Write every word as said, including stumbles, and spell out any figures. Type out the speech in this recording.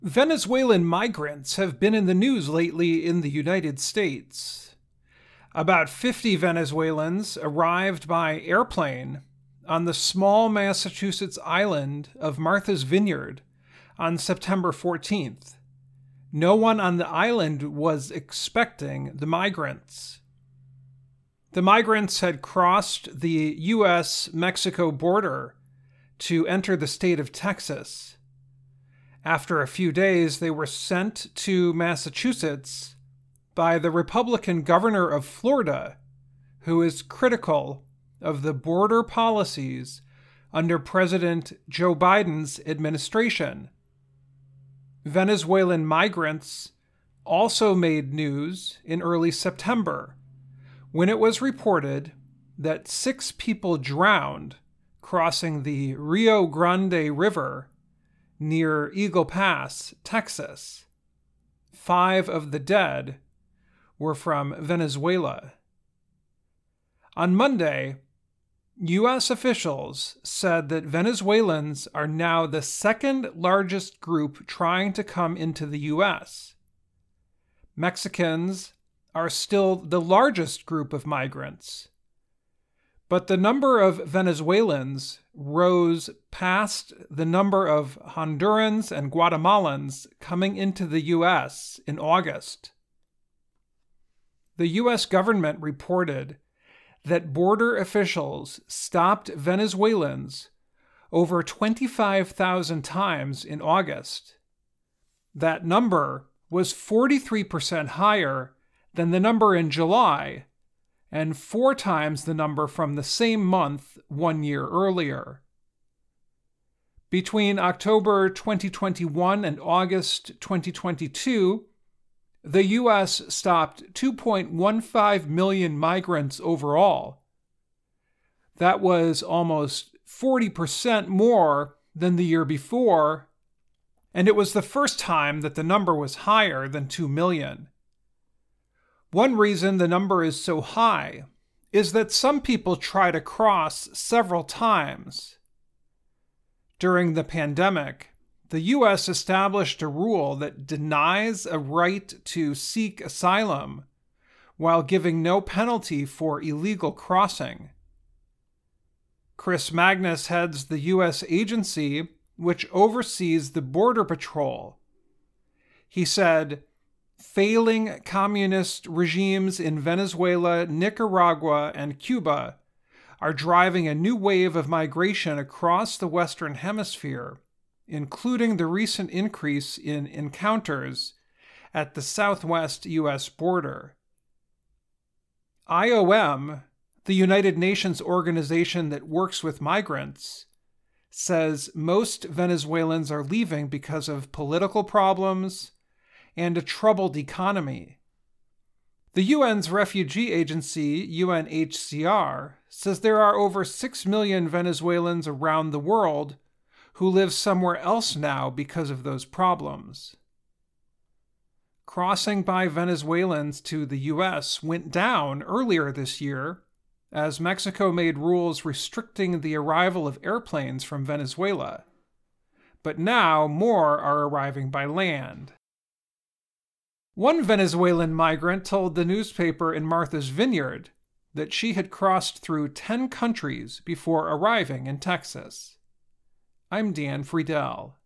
Venezuelan migrants have been in the news lately in the United States. About fifty Venezuelans arrived by airplane on the small Massachusetts island of Martha's Vineyard on September fourteenth. No one on the island was expecting the migrants. The migrants had crossed the U S Mexico border to enter the state of Texas. After a few days, they were sent to Massachusetts by the Republican governor of Florida, who is critical of the border policies under President Joe Biden's administration. Venezuelan migrants also made news in early September when it was reported that six people drowned crossing the Rio Grande River near Eagle Pass, Texas. Five of the dead were from Venezuela. On Monday, U S officials said that Venezuelans are now the second largest group trying to come into the U S. Mexicans are still the largest group of migrants, but the number of Venezuelans rose past the number of Hondurans and Guatemalans coming into the U S in August. The U S government reported that border officials stopped Venezuelans over twenty-five thousand times in August. That number was forty-three percent higher than the number in July, and four times the number from the same month one year earlier. Between October twenty twenty-one and August twenty twenty-two, the U S stopped two point one five million migrants overall. That was almost forty percent more than the year before, and it was the first time that the number was higher than two million. One reason the number is so high is that some people try to cross several times. During the pandemic, the U S established a rule that denies a right to seek asylum while giving no penalty for illegal crossing. Chris Magnus heads the U S agency which oversees the Border Patrol. He said, "Failing communist regimes in Venezuela, Nicaragua, and Cuba are driving a new wave of migration across the Western Hemisphere, including the recent increase in encounters at the southwest U S border." I O M, the United Nations organization that works with migrants, says most Venezuelans are leaving because of political problems and a troubled economy. The U N's refugee agency, U N H C R, says there are over six million Venezuelans around the world who live somewhere else now because of those problems. Crossing by Venezuelans to the U S went down earlier this year as Mexico made rules restricting the arrival of airplanes from Venezuela. But now more are arriving by land. One Venezuelan migrant told the newspaper in Martha's Vineyard that she had crossed through ten countries before arriving in Texas. I'm Dan Friedel.